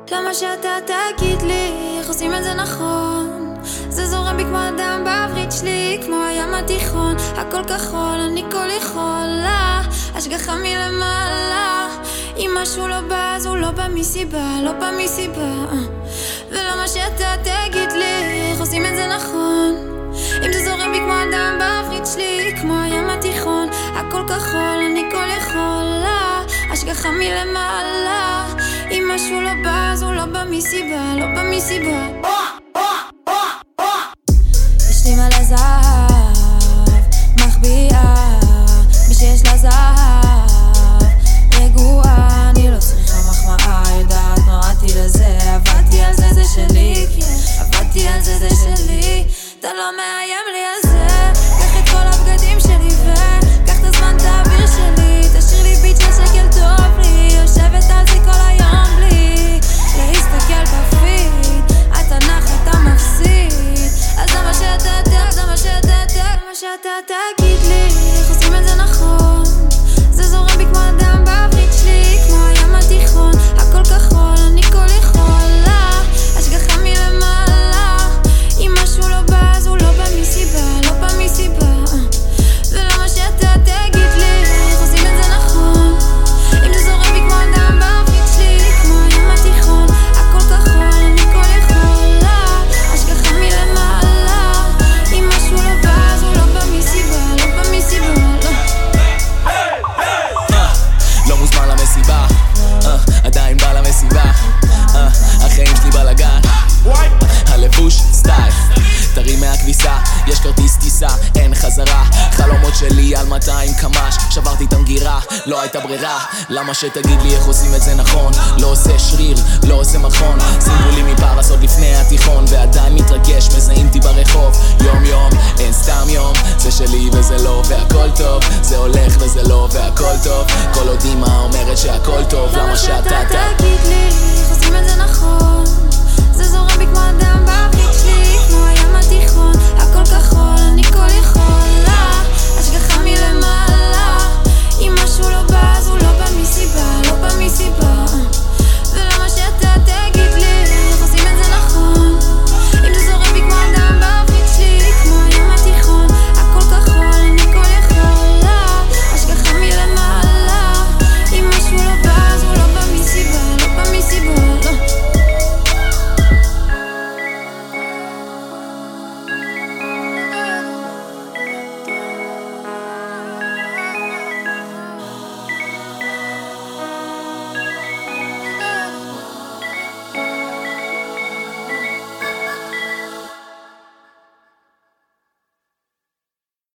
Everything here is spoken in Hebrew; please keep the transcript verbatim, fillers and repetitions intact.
למה שאתה תגיד לי איך עושים את זה נכון? זה זורם בי כמו אדם בעברית שלי, כמו הים התיכון, הכל כחול, אני כל יכולה, השגחה מלמעלה. אם משהו לא בא אז הוא לא בא מסיבה, לא בא מסיבה. ולמה שאתה תגיד לי איך עושים את זה נכון? אם זה זורם בי כמו אדם בעברית שלי, כמו הים התיכון, הכל כחול, אני כל יכולה, השגחה מלמעלה. אם משהו לא בא אז הוא לא בא מסיבה, לא בא מסיבה. יש לי מלא זהב, מחביאה, מי שיש לה זהב, רגועה, אני לא צריכה מחמאה, יודעת נועדתי לזה, עבדתי על זה, זה שלי, עבדתי על זה, זה שלי, אתה לא מאיים לי על זה, קח את כל הבגדים שלי וקח את הזמן, את האוויר שלי, תשאיר לי ביט של שקל טוב לי, יושבת על זה כל היום בלי להסתכל בפיד, אתה נח אתה מפסיד, אז למה שאתה תג, למה שאתה תג, למה שאתה תגיד לי איך עושים את זה נכון? זה זורם בי כמו אדם בעברית שלי, כמו הים התיכון, הכל כחול, אני כל יכולה, השגחה מלמעלה. אם משהו לא בא אז הוא לא בא מסיבה, לא בא מסיבה. ולמה שאתה תגיד לי איך עושים את זה נכון? אם זה זורם בי כמו אדם בעברית שלי, כמו הים התיכון, הכל כחול, אני כל יכולה, השגחה מלמעלה. אם משהו לא בא אז הוא לא בא מסיבה, לא בא מסיבה, לא. לא מוזמן למסיבה, עדיין בא למסיבה, החיים שלי בלגן, הלבוש סטייל, תרים מהכביסה, יש כרטיס טיסה, אין חזרה, חלומות שלי על מאתיים קמ"ש, שברתי את המגירה, לא הייתה ברירה, למה שתגיד לי איך עושים את זה נכון? לא עושה שריר, לא עושה מכון, שימו לי מפרס עוד לפני התיכון, ועדיין מתרגש, מזהים אותי ברחוב, יום יום, אין סתם יום, זה שלי וזה לא, והכל טוב, זה הולך וזה לא, והכל טוב, כל עוד אמא אומרת שהכל טוב, למה שאתה תגיד לי